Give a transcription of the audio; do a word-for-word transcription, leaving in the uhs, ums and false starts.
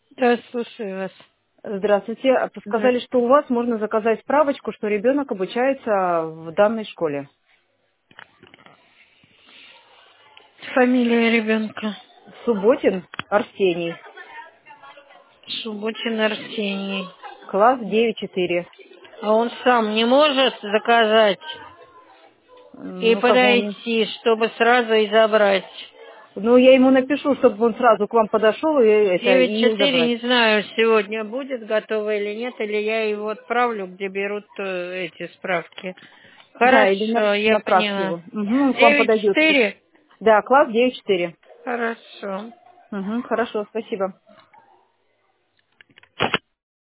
Да, слушаю вас. Здравствуйте. А Сказали, Здравствуйте. что у вас можно заказать справочку, что ребенок обучается в данной школе. Фамилия ребенка. Субботин Арсений, Субботин Арсений. класс девять четыре. А он сам не может заказать и Ну, как бы он... подойти, чтобы сразу и забрать? Ну, я ему напишу, чтобы он сразу к вам подошел и, это, девять и четыре, забрать. не знаю, сегодня будет готово или нет, или я его отправлю, где берут э, эти справки. Да, или на- Хорошо, я направьте поняла. его. Угу, он к вам девять подойдет. четыре. Да, класс девять четыре. Хорошо. Угу, хорошо, спасибо.